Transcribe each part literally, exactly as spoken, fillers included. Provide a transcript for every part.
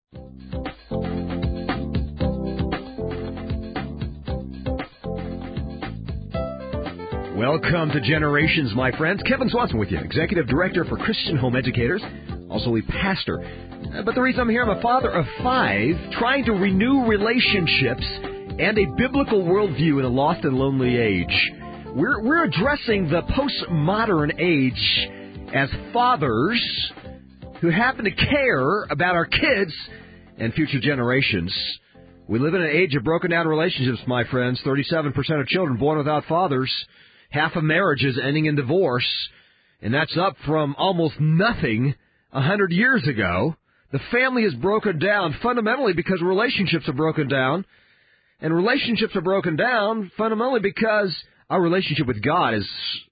Welcome to Generations, my friends. Kevin Swanson with you, Executive Director for Christian Home Educators, also a pastor. But the reason I'm here, I'm a father of five, trying to renew relationships and a biblical worldview in a lost and lonely age. We're, we're addressing the postmodern age as fathers who happen to care about our kids and future generations. We live in an age of broken down relationships, my friends. thirty-seven percent of children born without fathers. Half of marriages ending in divorce, and that's up from almost nothing a hundred years ago. The family is broken down fundamentally because relationships are broken down, and relationships are broken down fundamentally because our relationship with God is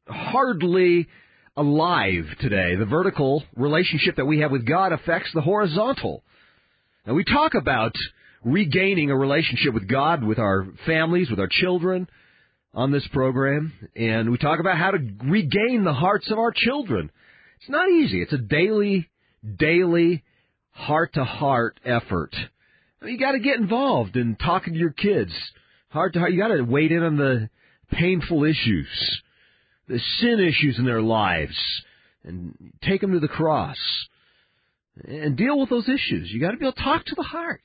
hardly alive today. The vertical relationship that we have with God affects the horizontal. Now, we talk about regaining a relationship with God, with our families, with our children, on this program, and we talk about how to regain the hearts of our children. It's not easy. It's a daily, daily, heart-to-heart effort. You got to get involved in talking to your kids. Heart to heart, you got to wade in on the painful issues, the sin issues in their lives, and take them to the cross and deal with those issues. You got to be able to talk to the heart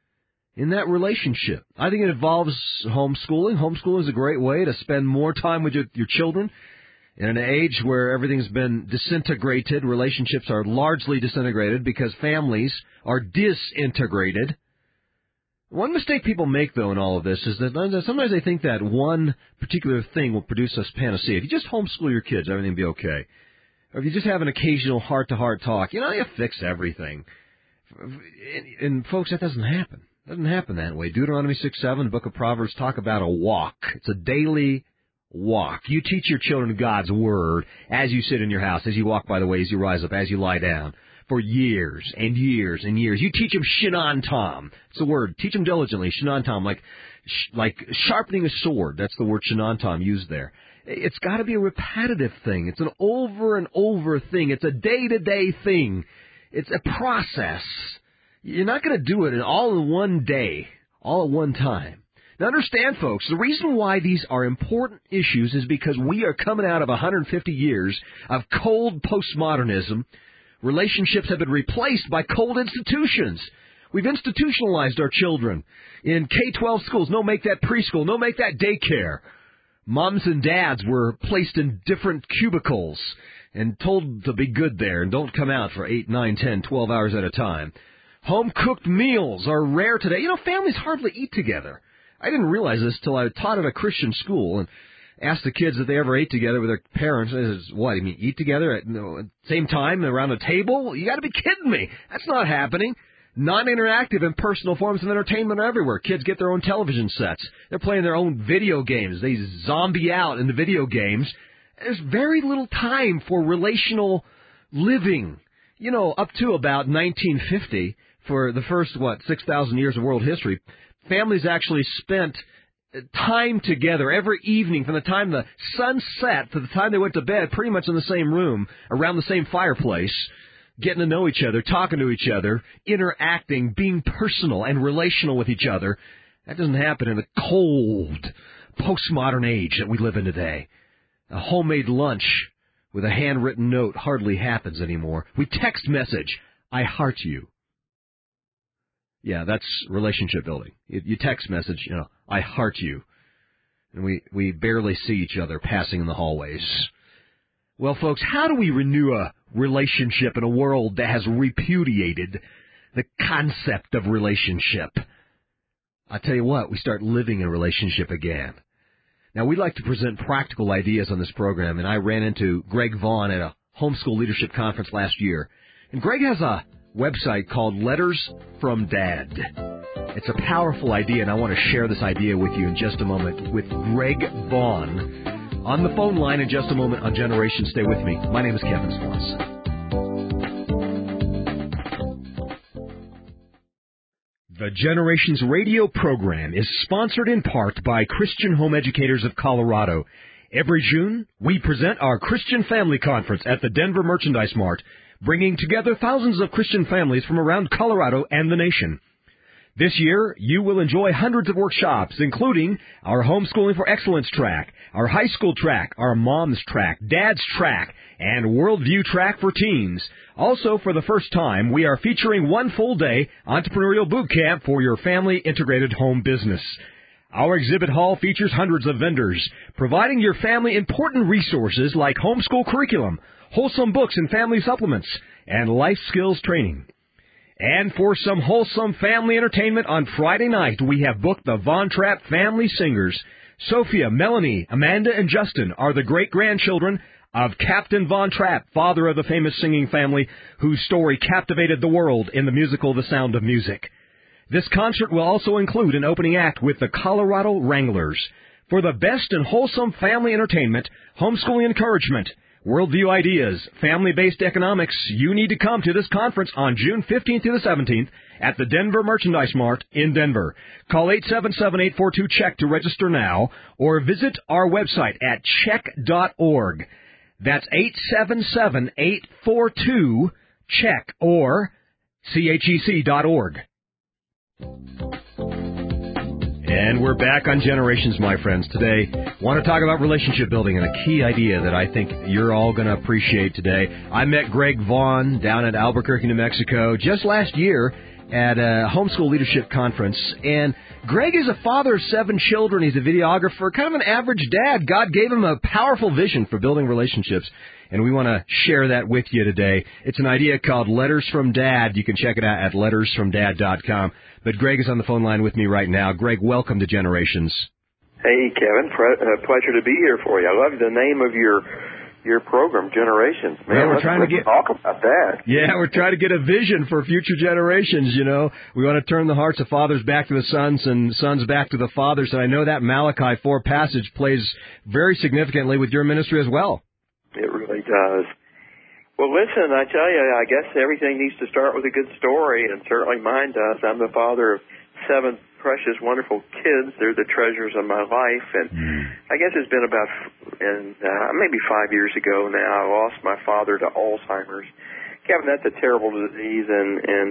in that relationship. I think it involves homeschooling. Homeschooling is a great way to spend more time with your, your children. In an age where everything's been disintegrated, relationships are largely disintegrated because families are disintegrated. One mistake people make, though, in all of this is that sometimes they think that one particular thing will produce a panacea. If you just homeschool your kids, everything will be okay. Or if you just have an occasional heart-to-heart talk, you know, you fix everything. And, and folks, that doesn't happen. It doesn't happen that way. Deuteronomy six seven, the book of Proverbs, talk about a walk. It's a daily walk. You teach your children God's word as you sit in your house, as you walk by the way, as you rise up, as you lie down, for years and years and years. You teach them Shinan Tom. It's the word. Teach them diligently. Shinan Tom, like, like sharpening a sword. That's the word Shinan Tom used there. It's got to be a repetitive thing. It's an over and over thing. It's a day-to-day thing. It's a process. You're not going to do it in all in one day, all at one time. Now understand, folks, the reason why these are important issues is because we are coming out of one hundred fifty years of cold postmodernism. Relationships have been replaced by cold institutions. We've institutionalized our children in K twelve schools. No, make that preschool. No, make that daycare. Moms and dads were placed in different cubicles and told to be good there and don't come out for eight, nine, ten, twelve hours at a time. Home-cooked meals are rare today. You know, families hardly eat together. I didn't realize this till I taught at a Christian school and asked the kids if they ever ate together with their parents. I said, what, you mean eat together at the same time around a table? You got to be kidding me. That's not happening. Non-interactive and personal forms of entertainment are everywhere. Kids get their own television sets. They're playing their own video games. They zombie out in the video games. There's very little time for relational living. You know, up to about nineteen fifty, for the first, what, six thousand years of world history, families actually spent time together every evening from the time the sun set to the time they went to bed, pretty much in the same room, around the same fireplace, getting to know each other, talking to each other, interacting, being personal and relational with each other. That doesn't happen in the cold, postmodern age that we live in today. A homemade lunch with a handwritten note hardly happens anymore. We text message, I heart you. Yeah, that's relationship building. You text message, you know, I heart you. And we, we barely see each other passing in the hallways. Well, folks, how do we renew a relationship in a world that has repudiated the concept of relationship? I tell you what, we start living in a relationship again. Now, we'd like to present practical ideas on this program, and I ran into Greg Vaughn at a homeschool leadership conference last year. And Greg has a website called Letters from Dad. It's a powerful idea, and I want to share this idea with you in just a moment with Greg Vaughn on the phone line in just a moment on Generation. Stay with me. My name is Kevin Swanson. The Generations radio program is sponsored in part by Christian Home Educators of Colorado. Every June, we present our Christian Family Conference at the Denver Merchandise Mart. bringing together thousands of Christian families from around Colorado and the nation. This year, you will enjoy hundreds of workshops, including our Homeschooling for Excellence track, our high school track, our mom's track, dad's track, and worldview track for teens. Also, for the first time, we are featuring one full-day entrepreneurial boot camp for your family integrated home business. Our exhibit hall features hundreds of vendors, providing your family important resources like homeschool curriculum, wholesome books and family supplements, and life skills training. And for some wholesome family entertainment on Friday night, we have booked the Von Trapp family singers. Sophia, Melanie, Amanda, and Justin are the great-grandchildren of Captain Von Trapp, father of the famous singing family whose story captivated the world in the musical The Sound of Music. This concert will also include an opening act with the Colorado Wranglers. For the best and wholesome family entertainment, homeschooling encouragement, worldview ideas, family-based economics, you need to come to this conference on June fifteenth through the seventeenth at the Denver Merchandise Mart in Denver. Call eight seven seven, eight four two, CHECK to register now, or visit our website at check dot org. That's eight seven seven, eight four two, CHECK or C H E C dot org. And we're back on Generations, my friends. Today, want to talk about relationship building and a key idea that I think you're all going to appreciate today. I met Greg Vaughn down at Albuquerque, New Mexico, just last year at a homeschool leadership conference. And Greg is a father of seven children. He's a videographer, kind of an average dad. God gave him a powerful vision for building relationships, and we want to share that with you today. It's an idea called Letters from Dad. You can check it out at letters from dad dot com. But Greg is on the phone line with me right now. Greg, welcome to Generations. Hey, Kevin. Pre- uh, pleasure to be here for you. I love the name of your your program, Generations. Man, well, we're let's, trying let's to get talk about that. Yeah, we're trying to get a vision for future generations, you know. We want to turn the hearts of fathers back to the sons and sons back to the fathers. And I know that Malachi four passage plays very significantly with your ministry as well. It really does. Well, listen, I tell you, I guess everything needs to start with a good story, and certainly mine does. I'm the father of seven precious, wonderful kids. They're the treasures of my life, and mm. I guess it's been about and uh, maybe five years ago now, I lost my father to Alzheimer's. Kevin, that's a terrible disease, and, and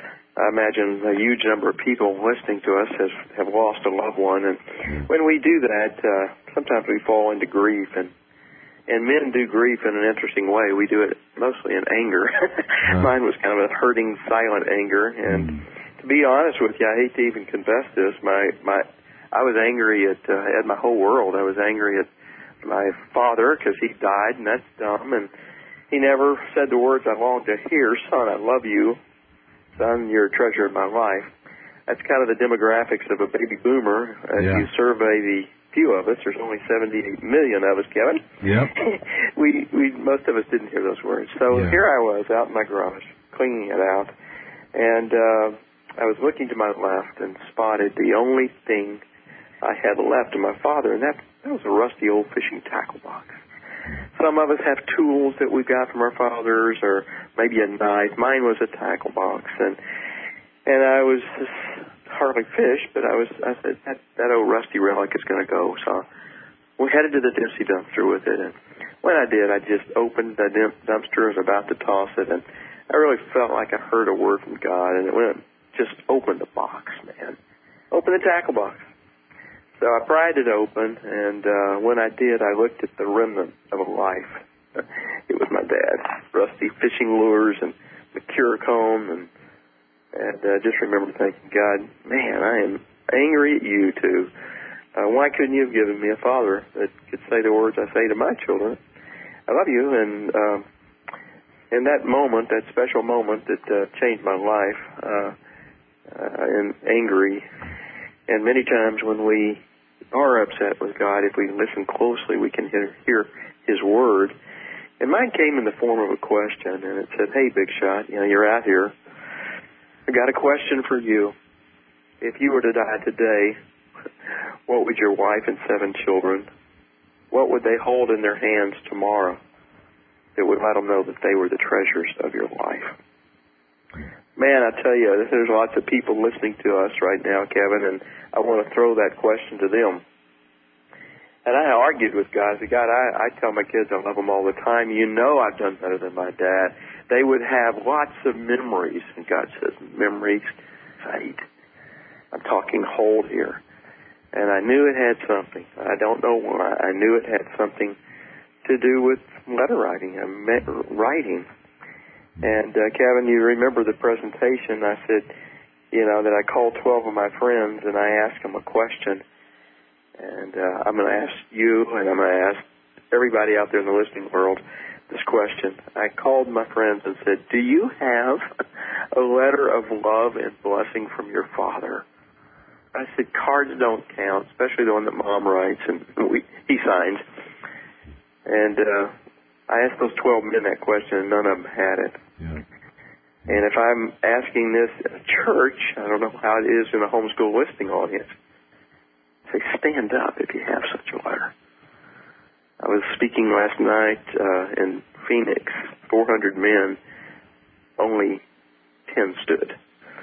I imagine a huge number of people listening to us has, have lost a loved one, and mm. when we do that, uh, sometimes we fall into grief, and And men do grief in an interesting way. We do it mostly in anger. uh-huh. Mine was kind of a hurting, silent anger. And mm. to be honest with you, I hate to even confess this. My, my, I was angry at, uh, at my whole world. I was angry at my father because he died, and that's dumb. And he never said the words I longed to hear. Son, I love you. Son, you're a treasure of my life. That's kind of the demographics of a baby boomer. As yeah. you survey the few of us, there's only seventy-eight million of us, Kevin. Yep. we, we, most of us didn't hear those words. So yeah. here I was out in my garage, cleaning it out, and uh, I was looking to my left and spotted the only thing I had left of my father, and that, that was a rusty old fishing tackle box. Some of us have tools that we got from our fathers, or maybe a knife. Mine was a tackle box, and and I was just hardly fish, but I was. I said that, that old rusty relic is going to go. So we headed to the Dempsey dumpster with it, and when I did, I just opened the dumpster and was about to toss it, and I really felt like I heard a word from God, and it went just open the box, man, open the tackle box. So I pried it open, and uh, when I did, I looked at the remnant of a life. It was my dad, rusty fishing lures and the Curacomb, and And uh, just remember thinking, God, man, I am angry at you, too. Uh, why couldn't you have given me a father that could say the words I say to my children? I love you. And um, in that moment, that special moment that uh, changed my life, uh, uh, and angry, and many times when we are upset with God, if we listen closely, we can hear, hear His Word. And mine came in the form of a question, and it said, hey, big shot, you know, you're out here. I got a question for you. If you were to die today, what would your wife and seven children, what would they hold in their hands tomorrow that would let them know that they were the treasures of your life? Man, I tell you, there's lots of people listening to us right now, Kevin, and I want to throw that question to them. And I argued with God. I said, God, I, I tell my kids I love them all the time. You know I've done better than my dad. they would have lots of memories. And God says, memories fade. I'm talking hold here. And I knew it had something. I don't know why. I knew it had something to do with letter writing, uh, writing. And, uh, Kevin, you remember the presentation. I said, you know, that I called twelve of my friends and I asked them a question. And uh, I'm going to ask you and I'm going to ask everybody out there in the listening world this question. I called my friends and said, do you have a letter of love and blessing from your father? I said, cards don't count, especially the one that Mom writes and we, he signs. And uh, I asked those twelve men that question, and none of them had it. Yeah. And if I'm asking this at a church, I don't know how it is in a homeschool listening audience, say, stand up if you have such a letter. I was speaking last night uh, in Phoenix, four hundred men, only ten stood.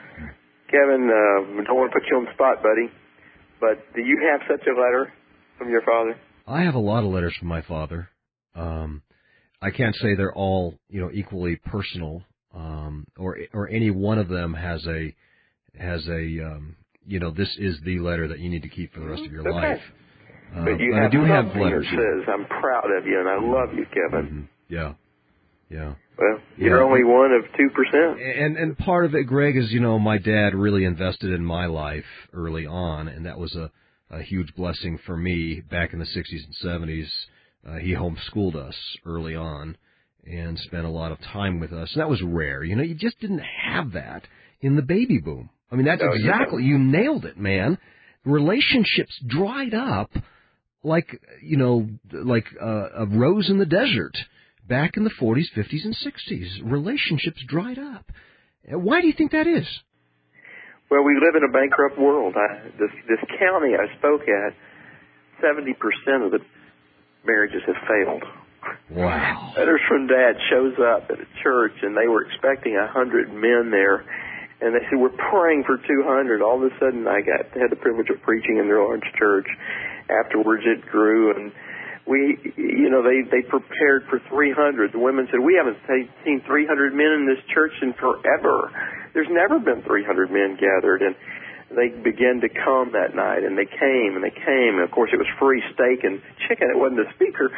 Kevin, uh, don't want to put you on the spot, buddy, but do you have such a letter from your father? I have a lot of letters from my father. Um, I can't say they're all, you know, equally personal, um, or or any one of them has a has a um, you know, this is the letter that you need to keep for the rest of your okay. life. Uh, but you but have I do have something letters. that says, I'm proud of you and I love you, Kevin. Mm-hmm. Yeah, yeah. Well, you're yeah. only one of two percent. And and part of it, Greg, is, you know, my dad really invested in my life early on, and that was a, a huge blessing for me back in the sixties and seventies. Uh, he homeschooled us early on and spent a lot of time with us. And that was rare. You know, you just didn't have that in the baby boom. I mean, that's no, exactly, you, you nailed it, man. Relationships dried up like, you know, like uh, a rose in the desert. Back in the forties, fifties, and sixties, relationships dried up. Why do you think that is? Well, we live in a bankrupt world. I, this, this county I spoke at, seventy percent of the marriages have failed. Wow. Letters from Dad shows up at a church, and they were expecting a hundred men there, and they said, we're praying for two hundred. All of a sudden, I got had the privilege of preaching in their large church. Afterwards, it grew, and we, you know, they, they prepared for three hundred. The women said, we haven't seen three hundred men in this church in forever. There's never been three hundred men gathered. And they began to come that night, and they came, and they came. And, of course, it was free steak and chicken. It wasn't the speaker.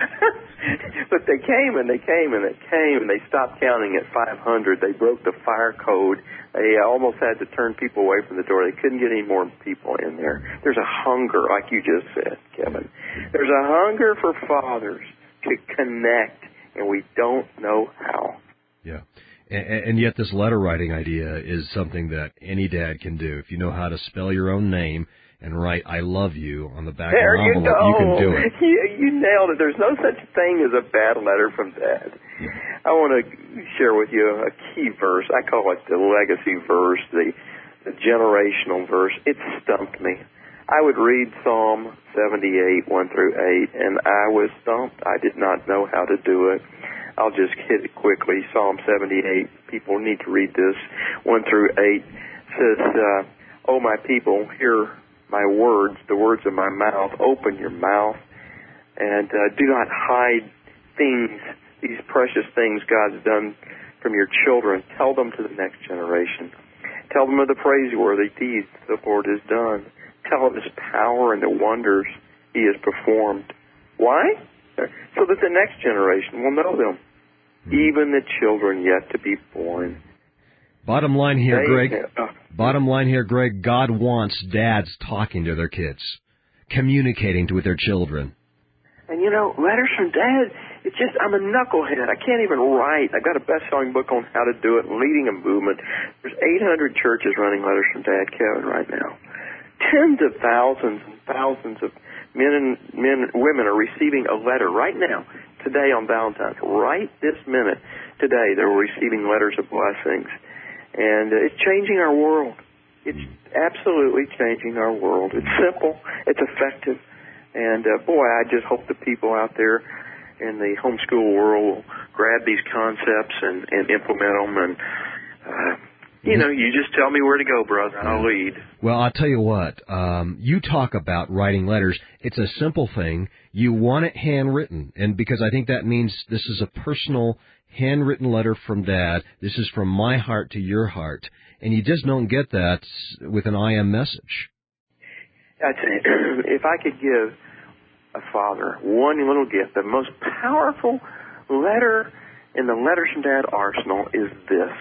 But they came, and they came, and they came, and they stopped counting at five hundred. They broke the fire code. They almost had to turn people away from the door. They couldn't get any more people in there. There's a hunger, like you just said, Kevin. There's a hunger for fathers to connect, and we don't know how. Yeah. And, and yet this letter writing idea is something that any dad can do. If you know how to spell your own name and write I love you on the back there of an envelope, you, you can do it. You, you nailed it. There's no such thing as a bad letter from Dad. Yeah. I want to share with you a key verse. I call it the legacy verse, the, the generational verse. It stumped me. I would read Psalm seventy-eight, one through eight, and I was stumped. I did not know how to do it. I'll just hit it quickly. Psalm seventy-eight, people need to read this. one through eight says, uh, oh, my people, hear my words, the words of my mouth. Open your mouth and uh, do not hide things, these precious things God's done from your children. Tell them to the next generation. Tell them of the praiseworthy deeds the Lord has done. Tell of his power and the wonders he has performed. Why? So that the next generation will know them, even the children yet to be born. Bottom line here, They, Greg. uh, Bottom line here, Greg. God wants dads talking to their kids, communicating with their children. And, you know, letters from Dad, it's just, I'm a knucklehead. I can't even write. I've got a best-selling book on how to do it, leading a movement. There's eight hundred churches running letters from Dad, Kevin, right now. Tens of thousands and thousands of men and men, women are receiving a letter right now, today on Valentine's. Right this minute, today, they're receiving letters of blessings. And it's changing our world. It's absolutely changing our world. It's simple. It's effective. And, uh, boy, I just hope the people out there in the homeschool world will grab these concepts and, and implement them and uh, You know, you just tell me where to go, brother, and I'll lead. Well, I'll tell you what. Um, you talk about writing letters. It's a simple thing. You want it handwritten, and because I think that means this is a personal, handwritten letter from Dad. This is from my heart to your heart, and you just don't get that with an I M message. I tell you, if I could give a father one little gift, the most powerful letter in the Letters from Dad arsenal is this.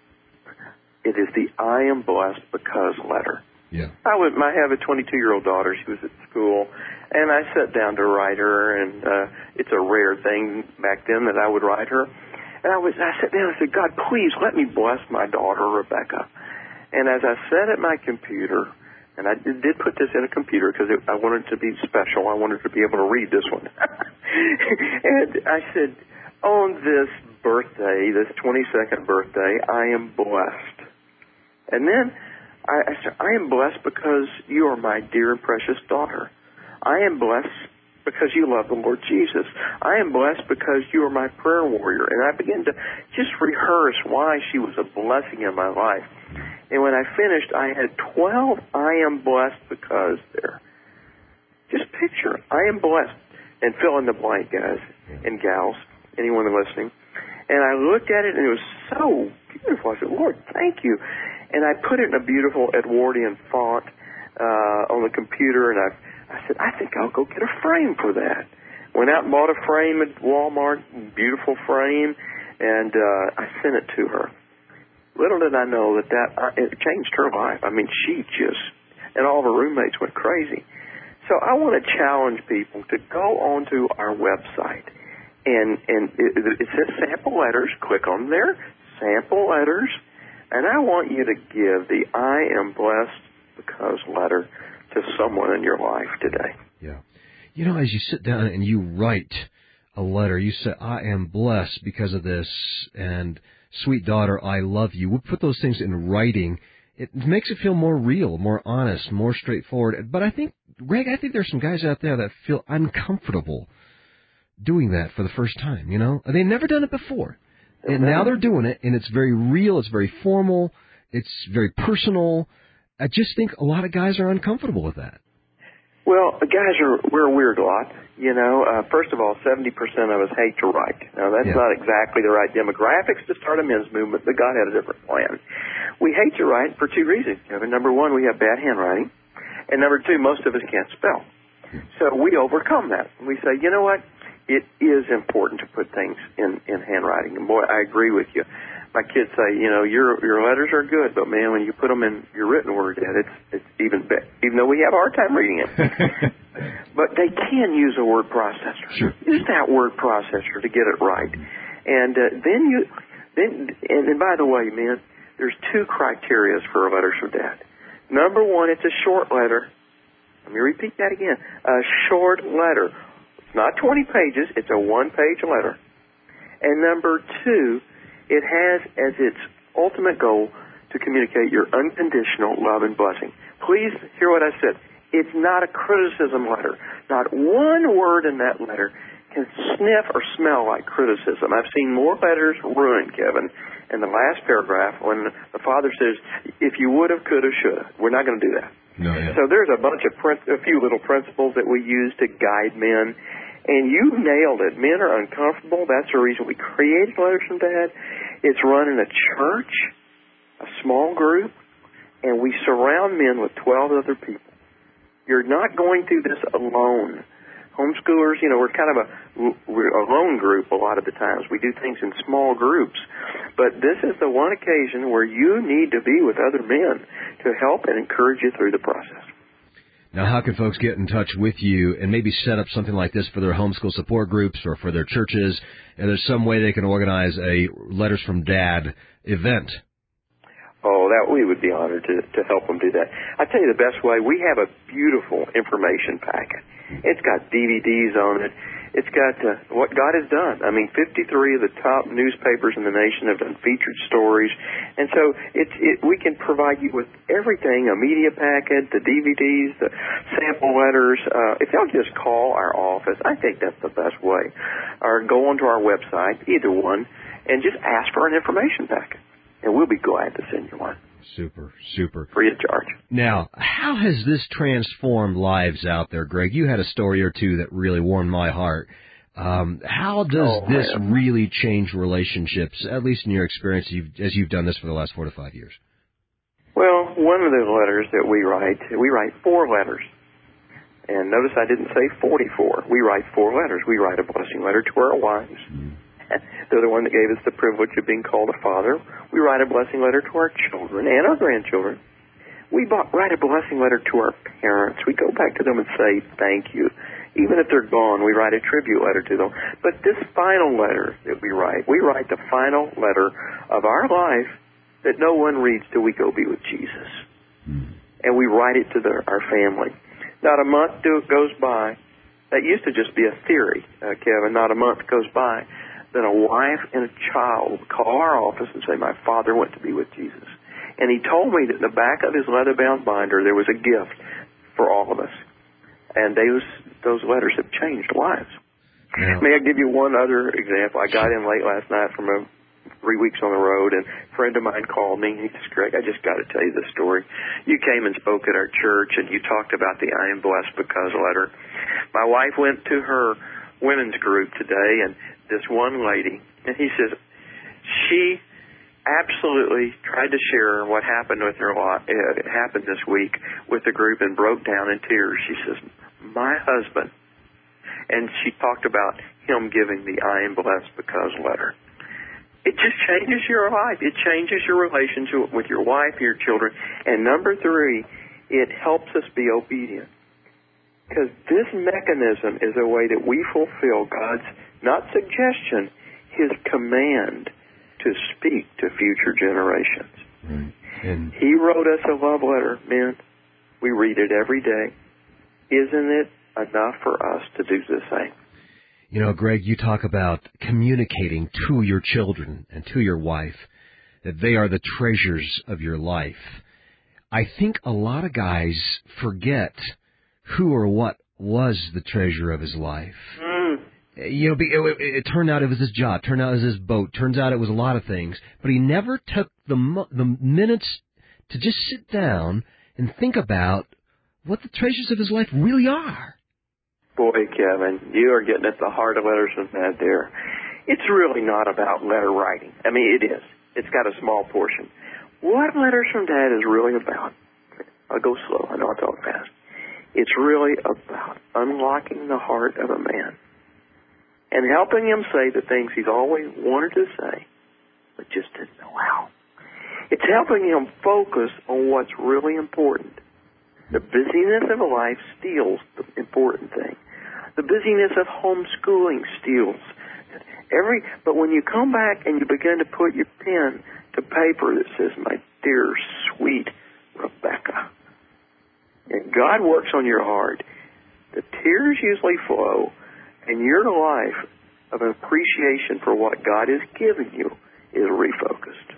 It is the I am blessed because letter. Yeah. I would. I have a twenty-two-year-old daughter. She was at school, and I sat down to write her, and uh, it's a rare thing back then that I would write her. And I was. I sat down and said, God, please let me bless my daughter, Rebecca. And as I sat at my computer, and I did, did put this in a computer because I wanted it to be special. I wanted to be able to read this one. And I said, on this birthday, this twenty-second birthday, I am blessed. And then I, I said, I am blessed because you are my dear and precious daughter. I am blessed because you love the Lord Jesus. I am blessed because you are my prayer warrior. And I began to just rehearse why she was a blessing in my life. And when I finished, I had twelve I am blessed because there. Just picture, I am blessed. And fill in the blank, guys and gals, anyone listening. And I looked at it, and it was so beautiful. I said, Lord, thank you. And I put it in a beautiful Edwardian font uh, on the computer, and I, I said, I think I'll go get a frame for that. Went out and bought a frame at Walmart, beautiful frame, and uh, I sent it to her. Little did I know that that uh, it changed her life. I mean, she just, and all of her roommates went crazy. So I want to challenge people to go onto our website, and, and it, it says sample letters. Click on there, sample letters. And I want you to give the I am blessed because letter to someone in your life today. Yeah. You know, as you sit down and you write a letter, you say, I am blessed because of this, and sweet daughter, I love you. We'll put those things in writing. It makes it feel more real, more honest, more straightforward. But I think, Greg, I think there's some guys out there that feel uncomfortable doing that for the first time, you know? They've never done it before. And now they're doing it, and it's very real, it's very formal, it's very personal. I just think a lot of guys are uncomfortable with that. Well, guys, are we're a weird lot. You know, uh, first of all, seventy percent of us hate to write. Now, that's yeah. not exactly the right demographics to start a men's movement, but God had a different plan. We hate to write for two reasons, Kevin. Number one, we have bad handwriting. And number two, most of us can't spell. So we overcome that. We say, you know what? It is important to put things in, in handwriting. And, boy, I agree with you. My kids say, you know, your your letters are good, but, man, when you put them in your written word, Dad, it's, it's even better, even though we have a hard time reading it. But they can use a word processor. Sure. Use that word processor to get it right. And uh, then you, then, and, and by the way, man, there's two criteria for letters from Dad. Number one, it's a short letter. Let me repeat that again. A short letter. Not twenty pages, it's a one-page letter. And number two, it has as its ultimate goal to communicate your unconditional love and blessing. Please hear what I said. It's not a criticism letter. Not one word in that letter can sniff or smell like criticism. I've seen more letters ruined, Kevin, in the last paragraph when the father says, if you would have, could have, should have. We're not going to do that. No, yeah. So there's a bunch of, a few little principles that we use to guide men. And you nailed it. Men are uncomfortable. That's the reason we created Letters from Dad. It's run in a church, a small group, and we surround men with twelve other people. You're not going through this alone. Homeschoolers, you know, we're kind of a, we're a lone group a lot of the times. We do things in small groups. But this is the one occasion where you need to be with other men to help and encourage you through the process. Now, how can folks get in touch with you and maybe set up something like this for their homeschool support groups or for their churches? And there's some way they can organize a Letters from Dad event. Oh, that we would be honored to, to help them do that. I tell you the best way, we have a beautiful information packet. It's got D V Ds on it. It's got uh, what God has done. I mean, fifty-three of the top newspapers in the nation have done featured stories. And so it's, it, we can provide you with everything, a media packet, the D V Ds, the sample letters. Uh, if y'all just call our office, I think that's the best way. Or go onto our website, either one, and just ask for an information packet. and we'll be glad to send you one. Super, super. Free of charge. Now, how has this transformed lives out there, Greg? You had a story or two that really warmed my heart. Um, how does oh, this man. really change relationships, at least in your experience, you've, as you've done this for the last four to five years? Well, one of the letters that we write, we write four letters. And notice I didn't say forty-four. We write four letters. We write a blessing letter to our wives. Mm. They're the one that gave us the privilege of being called a father. We write a blessing letter to our children and our grandchildren. We write a blessing letter to our parents. We go back to them and say thank you. Even if they're gone, we write a tribute letter to them. But this final letter that we write, we write the final letter of our life that no one reads till we go be with Jesus. Mm. And we write it to the, our family. Not a month do, goes by. That used to just be a theory, uh, Kevin. Not a month goes by. Then a wife and a child would call our office and say, my father went to be with Jesus. And he told me that in the back of his leather-bound binder there was a gift for all of us. And those, those letters have changed lives. Yeah. May I give you one other example? I got in late last night from a, three weeks on the road, and a friend of mine called me. He says, Greg, I just got to tell you this story. You came and spoke at our church, and you talked about the I Am Blessed Because letter. My wife went to her women's group today, and this one lady, and he says, she absolutely tried to share what happened with her, uh, it happened this week with the group and broke down in tears. She says, my husband, and she talked about him giving the I Am Blessed Because letter. It just changes your life. It changes your relationship with your wife, your children. And number three, it helps us be obedient. Because this mechanism is a way that we fulfill God's, not suggestion, His command to speak to future generations. Right. And He wrote us a love letter, men. We read it every day. Isn't it enough for us to do the same? You know, Greg, you talk about communicating to your children and to your wife that they are the treasures of your life. I think a lot of guys forget who or what was the treasure of his life. Mm. You know, it, it, it turned out it was his job. Turned out it was his boat. Turns out it was a lot of things. But he never took the the minutes to just sit down and think about what the treasures of his life really are. Boy, Kevin, you are getting at the heart of Letters from Dad there. It's really not about letter writing. I mean, it is. It's got a small portion. What Letters from Dad is really about, I'll go slow, I know I talk fast. It's really about unlocking the heart of a man and helping him say the things he's always wanted to say, but just didn't know how. It's helping him focus on what's really important. The busyness of life steals the important thing. The busyness of homeschooling steals every. But when you come back and you begin to put your pen to paper that says, "My dear, sweet Rebecca," and God works on your heart, the tears usually flow, and your life of appreciation for what God has given you is refocused.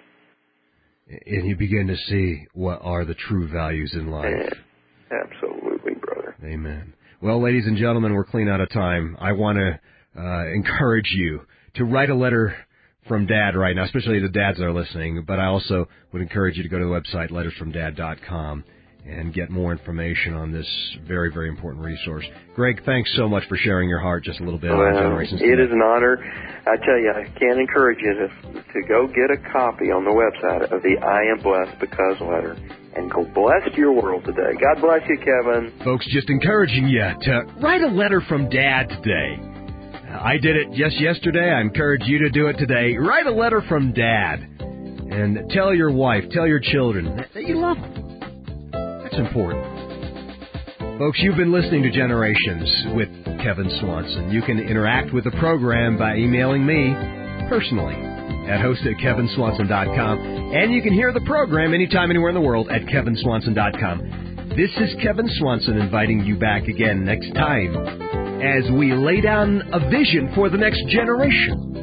And you begin to see what are the true values in life. And absolutely, brother. Amen. Well, ladies and gentlemen, we're clean out of time. I want to uh, encourage you to write a letter from Dad right now, especially the dads that are listening. But I also would encourage you to go to the website, letters from dad dot com, and get more information on this very, very important resource. Greg, thanks so much for sharing your heart just a little bit well, on Generations It Today. is an honor. I tell you, I can't encourage you to, to go get a copy on the website of the I Am Blessed Because letter and go bless your world today. God bless you, Kevin. Folks, just encouraging you to write a letter from Dad today. I did it just yesterday. I encourage you to do it today. Write a letter from Dad and tell your wife, tell your children that you love them. That's important. Folks, you've been listening to Generations with Kevin Swanson. You can interact with the program by emailing me personally at host at kevin swanson dot com. And you can hear the program anytime, anywhere in the world at kevin swanson dot com. This is Kevin Swanson inviting you back again next time as we lay down a vision for the next generation